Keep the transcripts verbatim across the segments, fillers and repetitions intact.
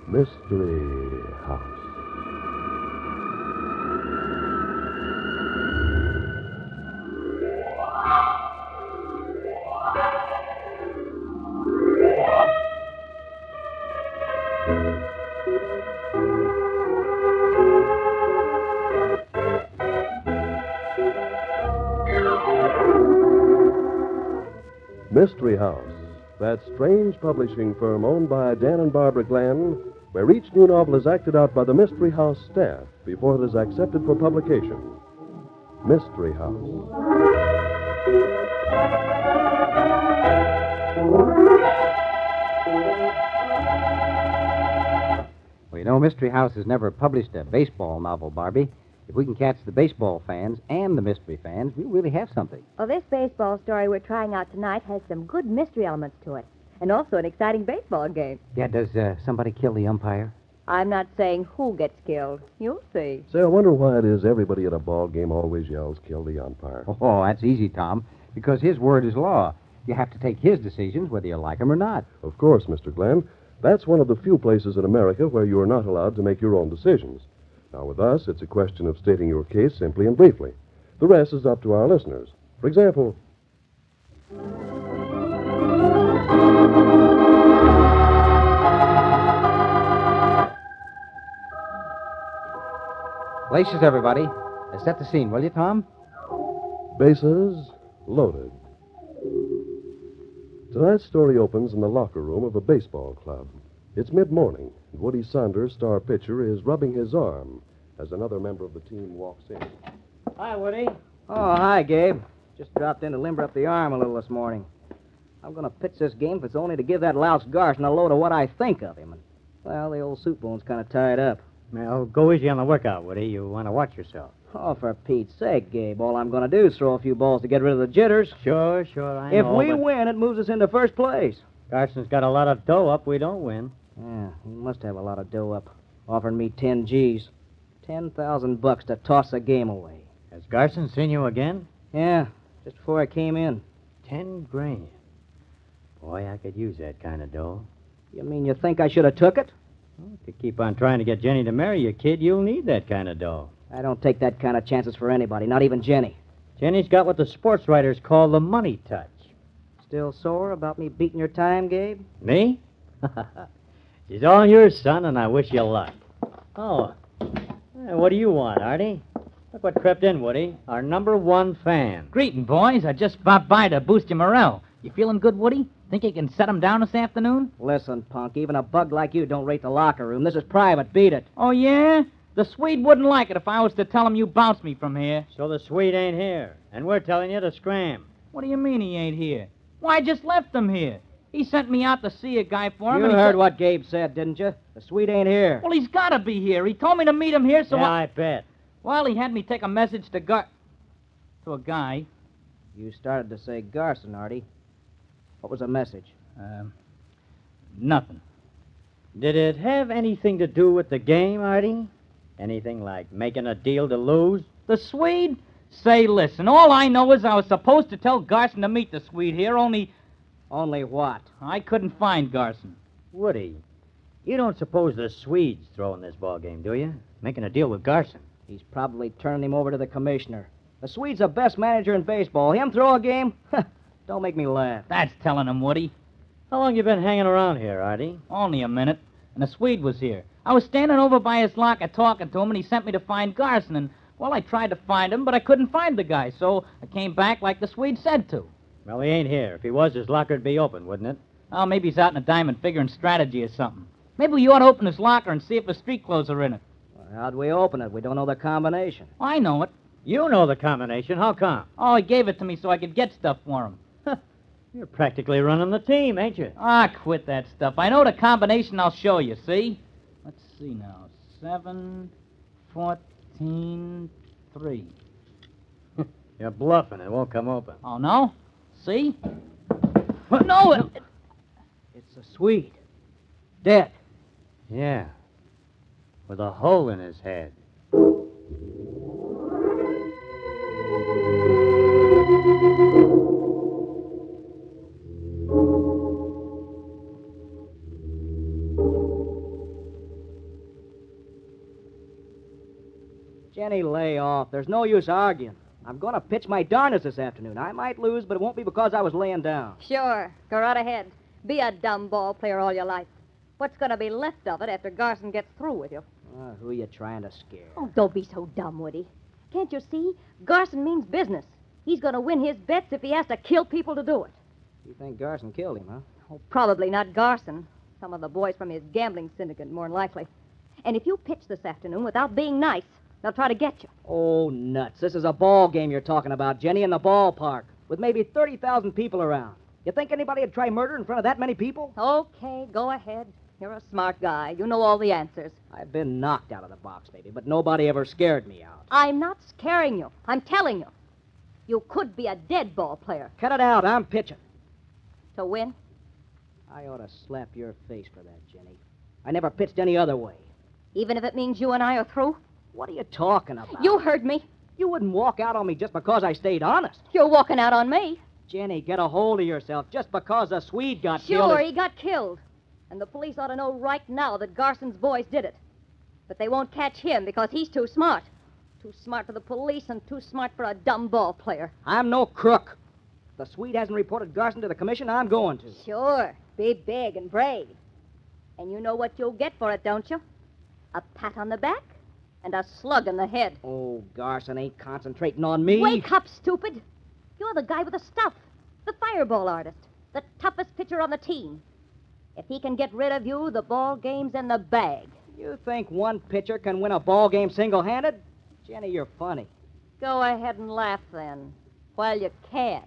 Mystery House. Mystery House, that strange publishing firm owned by Dan and Barbara Glenn, where each new novel is acted out by the Mystery House staff before it is accepted for publication. Mystery House. Well, you know, Mystery House has never published a baseball novel, Barbie. If we can catch the baseball fans and the mystery fans, we really have something. Well, this baseball story we're trying out tonight has some good mystery elements to it, and also an exciting baseball game. Yeah, does uh, somebody kill the umpire? I'm not saying who gets killed. You'll see. Say, I wonder why it is everybody at a ball game always yells, kill the umpire. Oh, that's easy, Tom, because his word is law. You have to take his decisions whether you like him or not. Of course, Mister Glenn. That's one of the few places in America where you are not allowed to make your own decisions. Now, with us, it's a question of stating your case simply and briefly. The rest is up to our listeners. For example... Places, everybody. Uh, set the scene, will you, Tom? Bases loaded. Tonight's story opens in the locker room of a baseball club. It's mid-morning, and Woody Saunders, star pitcher, is rubbing his arm as another member of the team walks in. Hi, Woody. Oh, hi, Gabe. Just dropped in to limber up the arm a little this morning. I'm going to pitch this game if it's only to give that louse Garson a load of what I think of him. And, well, the old soup bone's kind of tied up. Well, go easy on the workout, Woody. You want to watch yourself. Oh, for Pete's sake, Gabe. All I'm going to do is throw a few balls to get rid of the jitters. Sure, sure, I If know. we but win, it moves us into first place. Garson's got a lot of dough up. We don't win. Yeah, he must have a lot of dough up. Offering me ten G's. Ten thousand bucks to toss the game away. Has Garson seen you again? Yeah, just before I came in. Ten grand. Boy, I could use that kind of dough. You mean you think I should have took it? Well, if you keep on trying to get Jenny to marry you, kid, you'll need that kind of dough. I don't take that kind of chances for anybody, not even Jenny. Jenny's got what the sports writers call the money touch. Still sore about me beating your time, Gabe? Me? She's all yours, son, and I wish you luck. Oh, eh, what do you want, Artie? Look what crept in, Woody. Our number one fan. Greeting, boys. I just stopped by to boost your morale. You feeling good, Woody? Think you can set 'em down this afternoon? Listen, punk, even a bug like you don't rate the locker room. This is private. Beat it. Oh, yeah? The Swede wouldn't like it if I was to tell him you bounced me from here. So the Swede ain't here, and we're telling you to scram. What do you mean he ain't here? Why, I just left him here. He sent me out to see a guy for him. You and he heard said- what Gabe said, didn't you? The Swede ain't here. Well, he's got to be here. He told me to meet him here, so yeah, I... I bet. Well, he had me take a message to Gar... to a guy. You started to say Garson, Artie. What was the message? Um, nothing. Did it have anything to do with the game, Artie? Anything like making a deal to lose? The Swede? Say, listen, all I know is I was supposed to tell Garson to meet the Swede here, only Only what? I couldn't find Garson. Woody, you don't suppose the Swede's throwing this ball game, do you? Making a deal with Garson. He's probably turning him over to the commissioner. The Swede's the best manager in baseball. Him throw a game? Don't make me laugh. That's telling him, Woody. How long you been hanging around here, Artie? Only a minute. And the Swede was here. I was standing over by his locker talking to him, and he sent me to find Garson. And, well, I tried to find him, but I couldn't find the guy. So I came back like the Swede said to. Well, he ain't here. If he was, his locker'd be open, wouldn't it? Oh, maybe he's out in a diamond figuring strategy or something. Maybe we ought to open his locker and see if the street clothes are in it. Well, how'd we open it? We don't know the combination. Well, I know it. You know the combination. How come? Oh, he gave it to me so I could get stuff for him. You're practically running the team, ain't you? Ah, quit that stuff. I know the combination. I'll show you, see? Let's see now. Seven, fourteen, three. You're bluffing. It won't come open. Oh, no? See? No, it... it- It's a Swede. Dead. Yeah. With a hole in his head. Jenny, lay off. There's no use arguing. I'm going to pitch my darnest this afternoon. I might lose, but it won't be because I was laying down. Sure. Go right ahead. Be a dumb ball player all your life. What's going to be left of it after Garson gets through with you? Uh, who are you trying to scare? Oh, don't be so dumb, Woody. Can't you see? Garson means business. He's going to win his bets if he has to kill people to do it. You think Garson killed him, huh? Oh, probably not Garson. Some of the boys from his gambling syndicate, more than likely. And if you pitch this afternoon without being nice, they'll try to get you. Oh, nuts. This is a ball game you're talking about, Jenny, in the ballpark, with maybe thirty thousand people around. You think anybody would try murder in front of that many people? Okay, go ahead. You're a smart guy. You know all the answers. I've been knocked out of the box, baby, but nobody ever scared me out. I'm not scaring you. I'm telling you. You could be a dead ball player. Cut it out. I'm pitching. To win? I ought to slap your face for that, Jenny. I never pitched any other way. Even if it means you and I are through? What are you talking about? You heard me. You wouldn't walk out on me just because I stayed honest. You're walking out on me. Jenny, get a hold of yourself. Just because a Swede got killed... Sure, is- he got killed. And the police ought to know right now that Garson's boys did it. But they won't catch him because he's too smart. Too smart for the police and too smart for a dumb ball player. I'm no crook. If the Swede hasn't reported Garson to the commission, I'm going to. Sure. Be big and brave. And you know what you'll get for it, don't you? A pat on the back and a slug in the head. Oh, Garson ain't concentrating on me. Wake up, stupid. You're the guy with the stuff. The fireball artist. The toughest pitcher on the team. If he can get rid of you, the ball game's in the bag. You think one pitcher can win a ball game single-handed? Jenny, you're funny. Go ahead and laugh, then, while you can.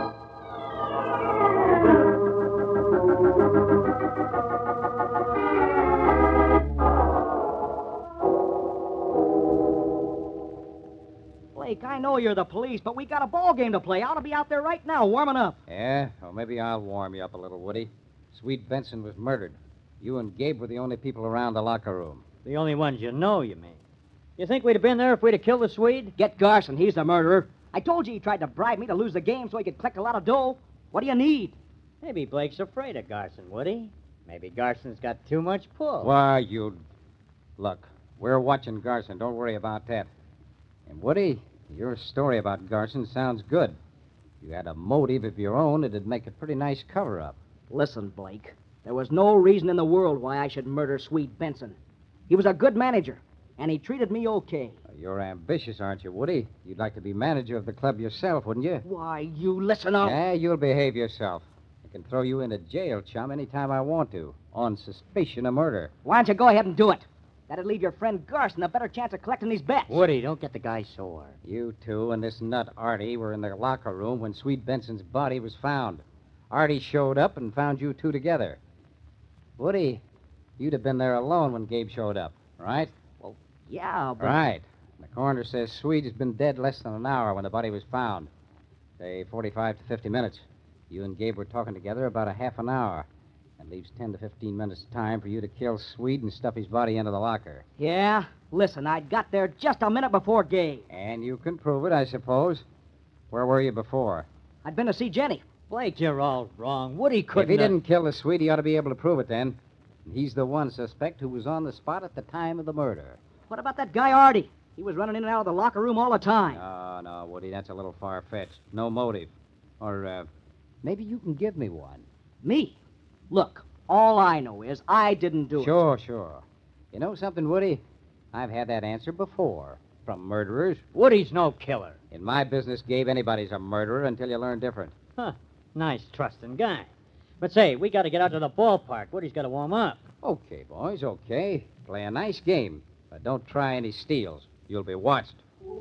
Blake, I know you're the police, but we got a ball game to play. I ought to be out there right now, warming up. Yeah? Well, maybe I'll warm you up a little, Woody. Swede Benson was murdered. You and Gabe were the only people around the locker room. The only ones you know, you mean. You think we'd have been there if we'd have killed the Swede? Get Garson. He's the murderer. I told you he tried to bribe me to lose the game so he could collect a lot of dough. What do you need? Maybe Blake's afraid of Garson, Woody. Maybe Garson's got too much pull. Why, you... Look, we're watching Garson. Don't worry about that. And, Woody, your story about Garson sounds good. If you had a motive of your own, it'd make a pretty nice cover-up. Listen, Blake. There was no reason in the world why I should murder Swede Benson. He was a good manager, and he treated me okay. You're ambitious, aren't you, Woody? You'd like to be manager of the club yourself, wouldn't you? Why, you listen up. Yeah, you'll behave yourself. I can throw you into jail, chum, anytime I want to, on suspicion of murder. Why don't you go ahead and do it? That'd leave your friend Garson a better chance of collecting these bets. Woody, don't get the guy sore. You two and this nut Artie were in the locker room when Swede Benson's body was found. Artie showed up and found you two together. Woody, you'd have been there alone when Gabe showed up, right? Yeah, but... Right. The coroner says Swede has been dead less than an hour when the body was found. Say forty-five to fifty minutes. You and Gabe were talking together about a half an hour. That leaves ten to fifteen minutes time for you to kill Swede and stuff his body into the locker. Yeah? Listen, I got there just a minute before Gabe. And you can prove it, I suppose. Where were you before? I'd been to see Jenny. Blake, you're all wrong. Woody couldn't If he have- didn't kill the Swede, he ought to be able to prove it then. He's the one suspect who was on the spot at the time of the murder. What about that guy Artie? He was running in and out of the locker room all the time. No, no, Woody, that's a little far-fetched. No motive. Or, uh, maybe you can give me one. Me? Look, all I know is I didn't do it. Sure, sure. You know something, Woody? I've had that answer before. From murderers. Woody's no killer. In my business, Gabe, anybody's a murderer until you learn different. Huh. Nice, trusting guy. But say, we got to get out to the ballpark. Woody's got to warm up. Okay, boys, okay. Play a nice game. But don't try any steals. You'll be watched.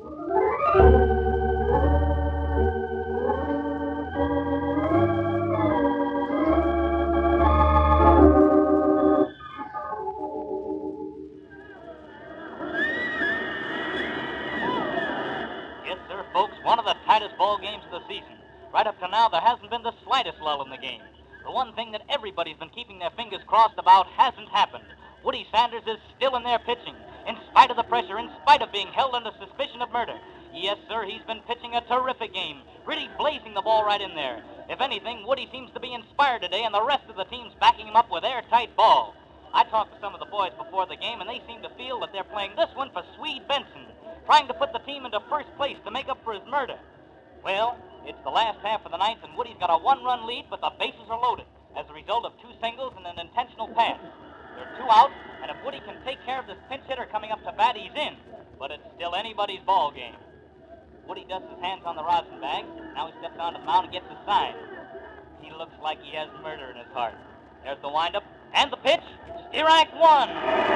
Yes, sir, folks, one of the tightest ball games of the season. Right up to now, there hasn't been the slightest lull in the game. The one thing that everybody's been keeping their fingers crossed about hasn't happened. Woody Sanders is still in there pitching, in spite of the pressure, in spite of being held under suspicion of murder. Yes, sir, he's been pitching a terrific game, really blazing the ball right in there. If anything, Woody seems to be inspired today, and the rest of the team's backing him up with airtight ball. I talked to some of the boys before the game, and they seem to feel that they're playing this one for Swede Benson. trying to put the team into first place to make up for his murder. Well, it's the last half of the ninth, and Woody's got a one-run lead, but the bases are loaded as a result of two singles and an intentional pass. There are two out, and if Woody can take care of this pinch hitter coming up to bat, he's in. But it's still anybody's ball game. Woody dusts his hands on the rosin bag. Now he steps onto the mound and gets a sign. He looks like he has murder in his heart. There's the windup and the pitch. Strike one.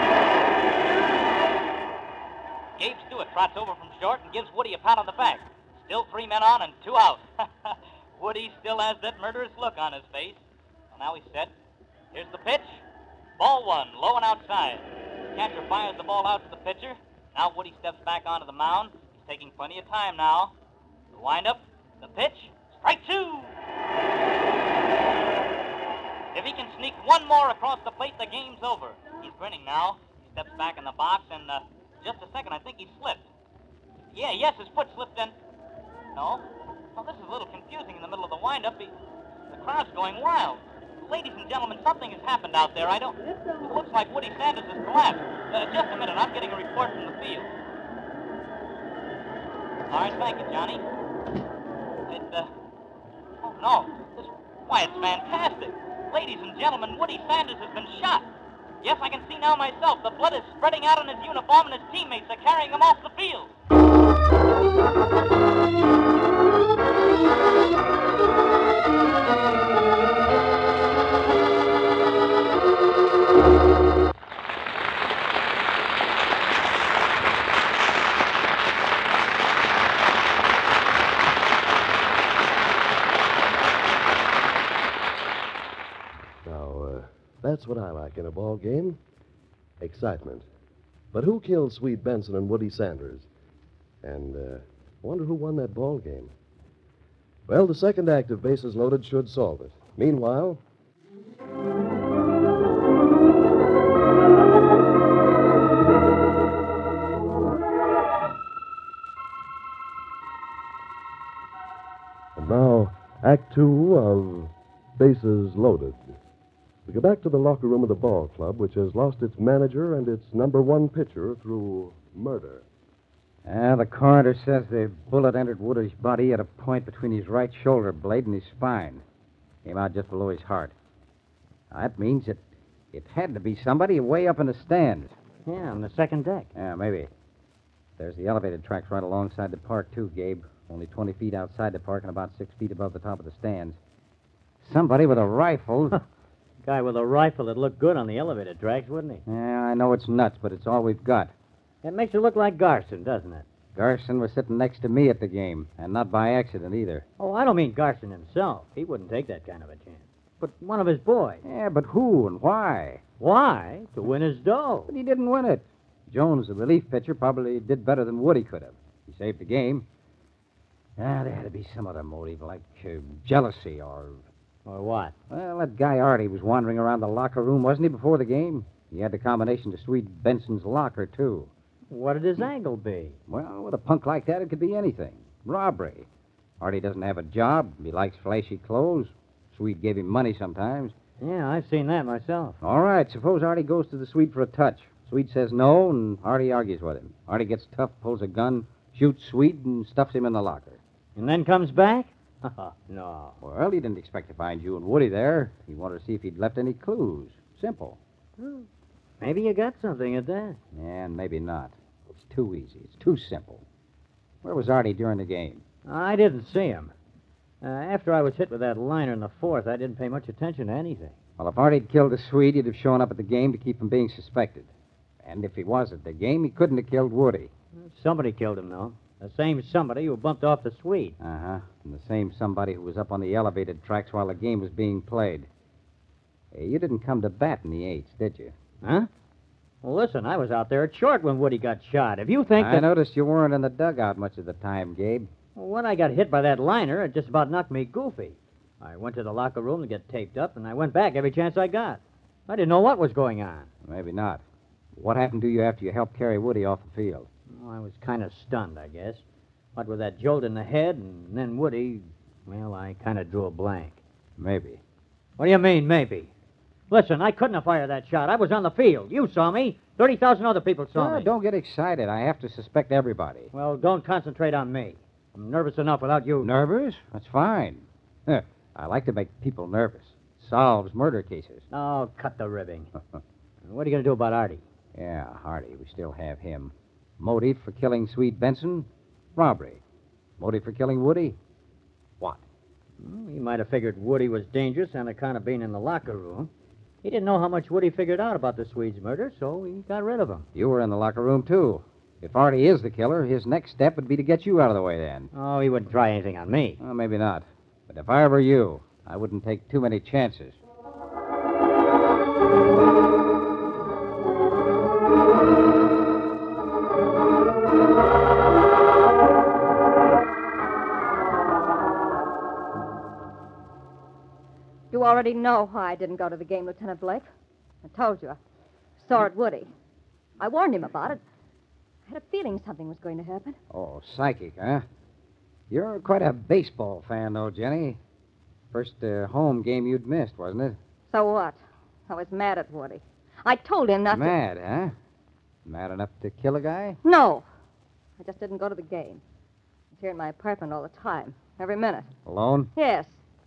Gabe Stewart trots over from short and gives Woody a pat on the back. Still three men on and two out. Woody still has that murderous look on his face. Well, now he's set. Here's the pitch. Ball one, low and outside. The catcher fires the ball out to the pitcher. Now Woody steps back onto the mound. He's taking plenty of time now. The windup, the pitch, strike two. If he can sneak one more across the plate, the game's over. He's grinning now. He steps back in the box, and uh, just a second, I think he slipped. Yeah, yes, his foot slipped in. No? Well, this is a little confusing in the middle of the windup. He, the crowd's going wild. Ladies and gentlemen, something has happened out there. I don't... It looks like Woody Sanders has collapsed. Uh, just a minute. I'm getting a report from the field. All right, thank you, Johnny. It, uh... Oh, no. This... Why, it's fantastic. Ladies and gentlemen, Woody Sanders has been shot. Yes, I can see now myself. The blood is spreading out on his uniform, and his teammates are carrying him off the field. That's what I like in a ball game. Excitement. But who killed Swede Benson and Woody Sanders? And uh, wonder who won that ball game. Well, the second act of Bases Loaded should solve it. Meanwhile... And now, Act Two of Bases Loaded. We go back to the locker room of the ball club, which has lost its manager and its number one pitcher through murder. Ah, the coroner says the bullet entered Woody's body at a point between his right shoulder blade and his spine. Came out just below his heart. That means it, it had to be somebody way up in the stands. Yeah, on the second deck. Yeah, maybe. There's the elevated tracks right alongside the park, too, Gabe. Only twenty feet outside the park and about six feet above the top of the stands. Somebody with a rifle... Guy with a rifle would look good on the elevated tracks, wouldn't he? Yeah, I know it's nuts, but it's all we've got. It makes it look like Garson, doesn't it? Garson was sitting next to me at the game, and not by accident either. Oh, I don't mean Garson himself. He wouldn't take that kind of a chance. But one of his boys. Yeah, but who and why? Why? To win his dough. But he didn't win it. Jones, the relief pitcher, probably did better than Woody could have. He saved the game. Ah, there had to be some other motive, like uh, jealousy or... Or what? Well, that guy Artie was wandering around the locker room, wasn't he, before the game? He had the combination to Swede Benson's locker, too. What would his angle be? Well, with a punk like that, it could be anything. Robbery. Artie doesn't have a job. He likes flashy clothes. Swede gave him money sometimes. Yeah, I've seen that myself. All right, suppose Artie goes to the Swede for a touch. Swede says no, and Artie argues with him. Artie gets tough, pulls a gun, shoots Swede, and stuffs him in the locker. And then comes back? No. Well, he didn't expect to find you and Woody there. He wanted to see if he'd left any clues. Simple. Hmm. Maybe you got something at that. Yeah, and maybe not. It's too easy. It's too simple. Where was Artie during the game? I didn't see him. Uh, after I was hit with that liner in the fourth, I didn't pay much attention to anything. Well, if Artie'd killed the Swede, he'd have shown up at the game to keep from being suspected. And if he was at the game, he couldn't have killed Woody. Somebody killed him, though. The same somebody who bumped off the Swede. Uh-huh. And the same somebody who was up on the elevated tracks while the game was being played. Hey, you didn't come to bat in the eights, did you? Huh? Well, listen, I was out there at short when Woody got shot. If you think I that... noticed you weren't in the dugout much of the time, Gabe. Well, when I got hit by that liner, it just about knocked me goofy. I went to the locker room to get taped up, and I went back every chance I got. I didn't know what was going on. Maybe not. What happened to you after you helped carry Woody off the field? Well, I was kind of stunned, I guess. What with that jolt in the head, and then Woody, well, I kind of drew a blank. Maybe. What do you mean, maybe? Listen, I couldn't have fired that shot. I was on the field. You saw me. thirty thousand other people saw Ah, me. don't get excited. I have to suspect everybody. Well, don't concentrate on me. I'm nervous enough without you. Nervous? That's fine. Huh, I like to make people nervous. Solves murder cases. Oh, cut the ribbing. What are you going to do about Artie? Yeah, Hardy, we still have him. Motive for killing Swede Benson? Robbery. Motive for killing Woody? What? Well, he might have figured Woody was dangerous on account of being in the locker room. He didn't know how much Woody figured out about the Swede's murder, so he got rid of him. You were in the locker room, too. If Artie is the killer, his next step would be to get you out of the way then. Oh, he wouldn't try anything on me. Well, maybe not. But if I were you, I wouldn't take too many chances. You already know why I didn't go to the game, Lieutenant Blake. I told you. I saw it Woody. I warned him about it. I had a feeling something was going to happen. Oh, psychic, huh? You're quite a baseball fan, though, Jenny. First uh, home game you'd missed, wasn't it? So what? I was mad at Woody. I told him not Mad, huh? Mad enough to kill a guy? to... No. I just didn't go to the game. I was here in my apartment all the time, every minute. Alone? Yes.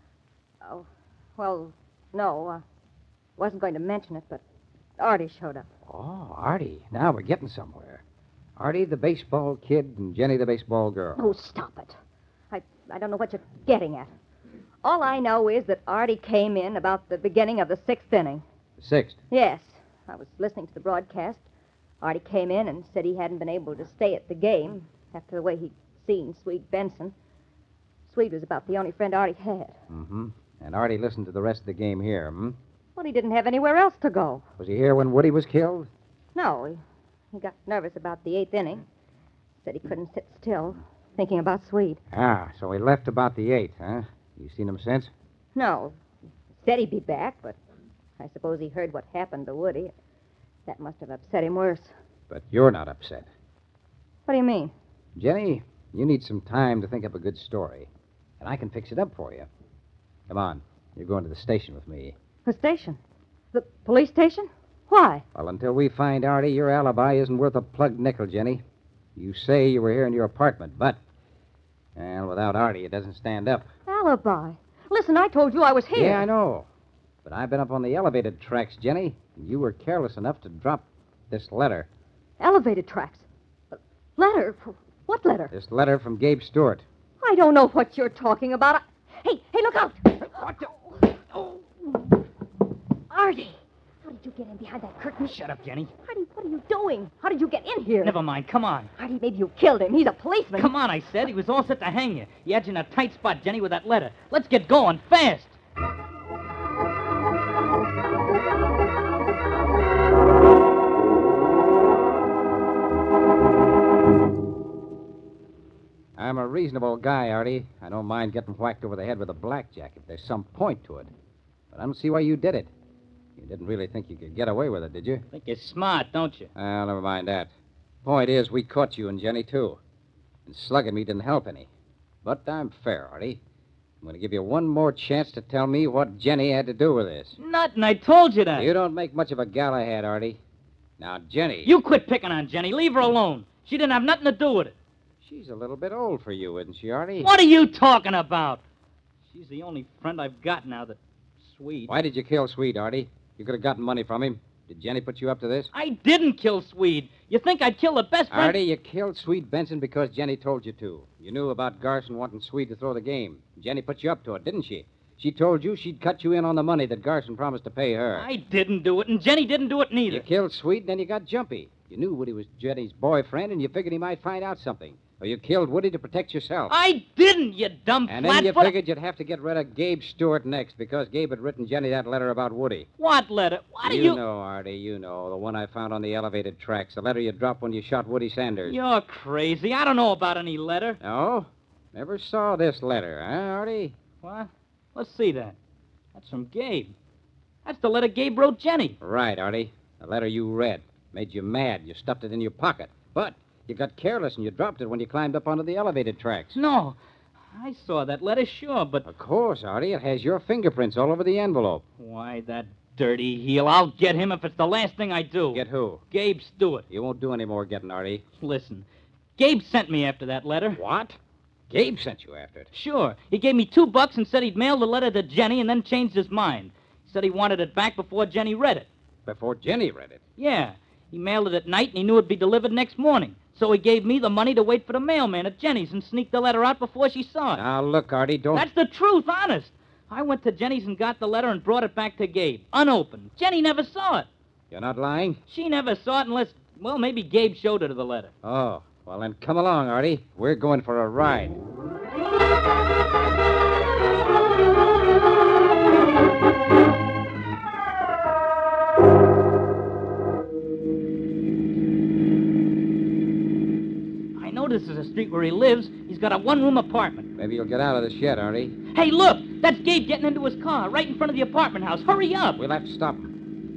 Oh, well, no. I wasn't going to mention it, but Artie showed up. Oh, Artie. Now we're getting somewhere. Artie, the baseball kid, and Jenny, the baseball girl. Oh, stop it. I, I don't know what you're getting at. All I know is that Artie came in about the beginning of the sixth inning. The sixth. Yes. I was listening to the broadcast. Artie came in and said he hadn't been able to stay at the game after the way he'd seen Swede Benson. Swede was about the only friend Artie had. Mm-hmm. And Artie listened to the rest of the game here, hmm? Well, he didn't have anywhere else to go. Was he here when Woody was killed? No, he, he got nervous about the eighth inning. Said he couldn't sit still, thinking about Swede. Ah, so he left about the eighth, huh? You seen him since? No. He said he'd be back, but I suppose he heard what happened to Woody. That must have upset him worse. But you're not upset. What do you mean? Jenny, you need some time to think up a good story. And I can fix it up for you. Come on. You're going to the station with me. The station? The police station? Why? Well, until we find Artie, your alibi isn't worth a plugged nickel, Jenny. You say you were here in your apartment, but... Well, without Artie, it doesn't stand up. Alibi. Listen, I told you I was here. Yeah, I know. But I've been up on the elevated tracks, Jenny, and you were careless enough to drop this letter. Elevated tracks. Uh, letter? What letter? This letter from Gabe Stewart. I don't know what you're talking about. I... Hey, hey, look out! What the... Oh. Artie, how did you get in behind that curtain? Shut up, Jenny. Artie, what are you doing? How did you get in here? Never mind. Come on. Artie, maybe you killed him. He's a policeman. Come on, I said. He was all set to hang you. He had you in a tight spot, Jenny, with that letter. Let's get going, fast. I'm a reasonable guy, Artie. I don't mind getting whacked over the head with a blackjack if there's some point to it. But I don't see why you did it. You didn't really think you could get away with it, did you? Think you're smart, don't you? Well, never mind that. Point is, we caught you and Jenny, too. And slugging me didn't help any. But I'm fair, Artie. I'm going to give you one more chance to tell me what Jenny had to do with this. Nothing. I told you that. You don't make much of a Galahad, Artie. Now, Jenny... You quit picking on Jenny. Leave her alone. She didn't have nothing to do with it. She's a little bit old for you, isn't she, Artie? What are you talking about? She's the only friend I've got now that... Swede. Why did you kill Swede, Artie? You could have gotten money from him. Did Jenny put you up to this? I didn't kill Swede. You think I'd kill the best friend... Artie, you killed Swede Benson because Jenny told you to. You knew about Garson wanting Swede to throw the game. Jenny put you up to it, didn't she? She told you she'd cut you in on the money that Garson promised to pay her. I didn't do it, and Jenny didn't do it neither. You killed Swede, and then you got jumpy. You knew Woody was Jenny's boyfriend, and you figured he might find out something. Or you killed Woody to protect yourself. I didn't, you dumb And then you flatfoot. figured you'd have to get rid of Gabe Stewart next because Gabe had written Jenny that letter about Woody. What letter? What do you you... know, Artie, you know. The one I found on the elevated tracks. The letter you dropped when you shot Woody Sanders. You're crazy. I don't know about any letter. No? Never saw this letter, huh, Artie? What? Let's see that. That's from Gabe. That's the letter Gabe wrote Jenny. Right, Artie. The letter you read. Made you mad. You stuffed it in your pocket. But you got careless and you dropped it when you climbed up onto the elevated tracks. No. I saw that letter, sure, but... Of course, Artie. It has your fingerprints all over the envelope. Why, that dirty heel. I'll get him if it's the last thing I do. Get who? Gabe Stewart. You won't do any more getting, Artie. Listen, Gabe sent me after that letter. What? Gabe sent you after it. Sure. He gave me two bucks and said he'd mail the letter to Jenny and then changed his mind. He said he wanted it back before Jenny read it. Before Jenny read it? Yeah. He mailed it at night and he knew it'd be delivered next morning. So he gave me the money to wait for the mailman at Jenny's and sneak the letter out before she saw it. Now, look, Artie, don't... That's the truth, honest. I went to Jenny's and got the letter and brought it back to Gabe, unopened. Jenny never saw it. You're not lying? She never saw it unless, well, maybe Gabe showed her the letter. Oh, well, then come along, Artie. We're going for a ride. This is the street where he lives. He's got a one-room apartment. Maybe you'll get out of this yet, Artie. Hey, look! That's Gabe getting into his car right in front of the apartment house. Hurry up! We'll have to stop him.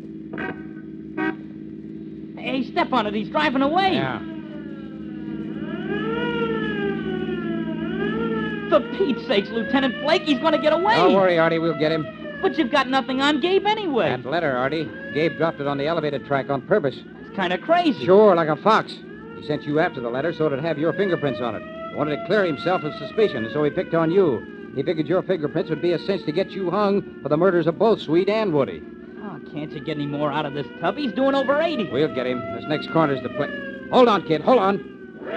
Hey, step on it. He's driving away. Yeah. For Pete's sakes, Lieutenant Blake, he's going to get away. Don't worry, Artie. We'll get him. But you've got nothing on Gabe anyway. That letter, Artie. Gabe dropped it on the elevated track on purpose. It's kind of crazy. Sure, like a fox. He sent you after the letter so it'd have your fingerprints on it. He wanted to clear himself of suspicion, so he picked on you. He figured your fingerprints would be a cinch to get you hung for the murders of both Sweet and Woody. Oh, can't you get any more out of this tub? He's doing over eighty. We'll get him. This next corner's the place. Hold on, kid. Hold on.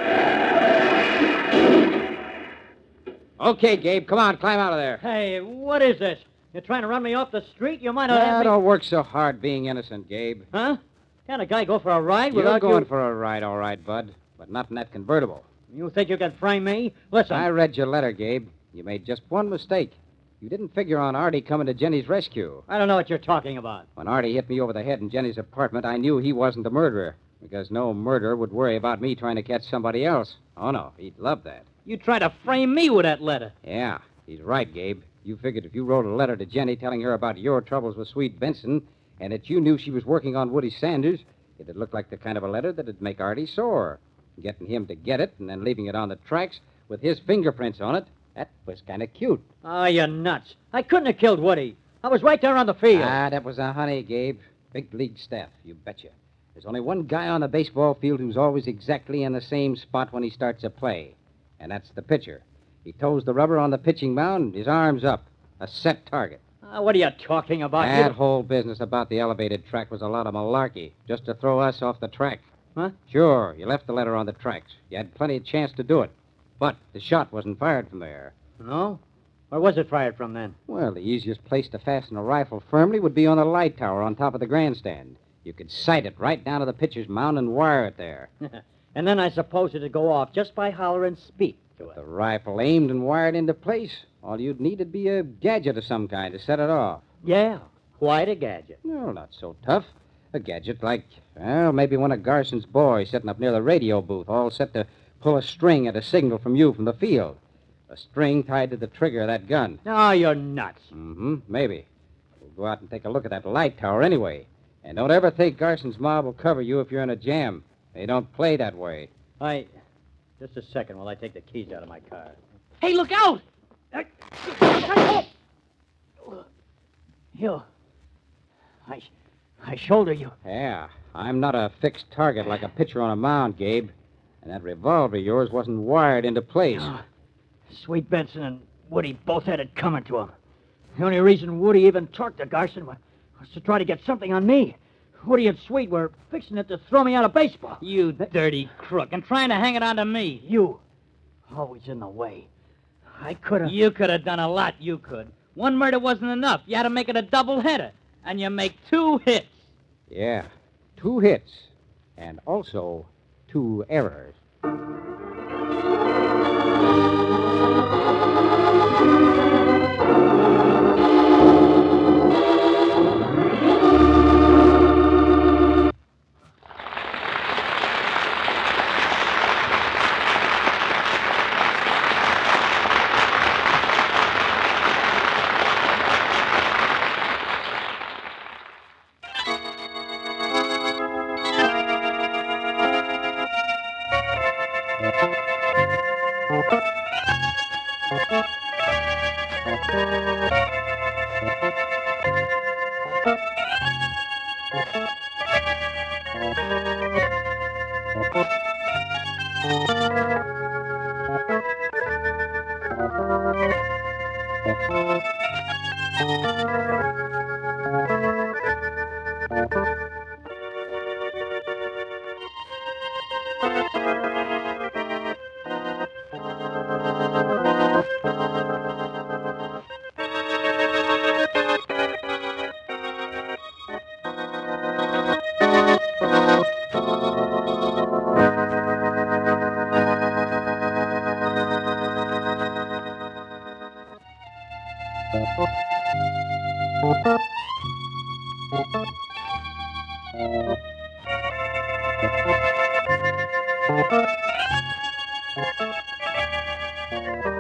Okay, Gabe. Come on. Climb out of there. Hey, what is this? You're trying to run me off the street? You might not Ah, have me... don't work so hard being innocent, Gabe. Huh? Can't a guy go for a ride You're without going you... for a ride, all right, bud. But not in that convertible. You think you can frame me? Listen. I read your letter, Gabe. You made just one mistake. You didn't figure on Artie coming to Jenny's rescue. I don't know what you're talking about. When Artie hit me over the head in Jenny's apartment, I knew he wasn't the murderer. Because no murderer would worry about me trying to catch somebody else. Oh, no. He'd love that. You tried to frame me with that letter. Yeah, he's right, Gabe. You figured if you wrote a letter to Jenny telling her about your troubles with Sweet Benson and that you knew she was working on Woody Sanders, it'd look like the kind of a letter that'd make Artie sore. Getting him to get it and then leaving it on the tracks with his fingerprints on it, that was kind of cute. Oh, you're nuts. I couldn't have killed Woody. I was right there on the field. Ah, that was a honey, Gabe. Big league staff, you betcha. There's only one guy on the baseball field who's always exactly in the same spot when he starts a play, and that's the pitcher. He toes the rubber on the pitching mound, his arms up, a set target. Uh, what are you talking about? That You- whole business about the elevated track was a lot of malarkey, just to throw us off the track. Huh? Sure, you left the letter on the tracks. You had plenty of chance to do it. But the shot wasn't fired from there. No? Where was it fired from then? Well, the easiest place to fasten a rifle firmly would be on the light tower on top of the grandstand. You could sight it right down to the pitcher's mound and wire it there. And then I suppose it'd go off just by hollering speak to The it. rifle aimed and wired into place. All you'd need would be a gadget of some kind to set it off. Yeah, quite a gadget. Well, not so tough. A gadget like, well, maybe one of Garson's boys sitting up near the radio booth, all set to pull a string at a signal from you from the field. A string tied to the trigger of that gun. Oh, you're nuts. Mm-hmm, maybe. We'll go out and take a look at that light tower anyway. And don't ever think Garson's mob will cover you if you're in a jam. They don't play that way. I... Just a second while I take the keys out of my car. Hey, look out! You... I... I shoulder you. Yeah, I'm not a fixed target like a pitcher on a mound, Gabe. And that revolver of yours wasn't wired into place. Oh, Sweet Benson and Woody both had it coming to them. The only reason Woody even talked to Garson was, was to try to get something on me. Woody and Sweet were fixing it to throw me out of baseball. You dirty crook, and trying to hang it on to me. You, always in the way. I could have... You could have done a lot, you could. One murder wasn't enough. You had to make it a double header. And you make two hits. Yeah, two hits. And also two errors. Thank you.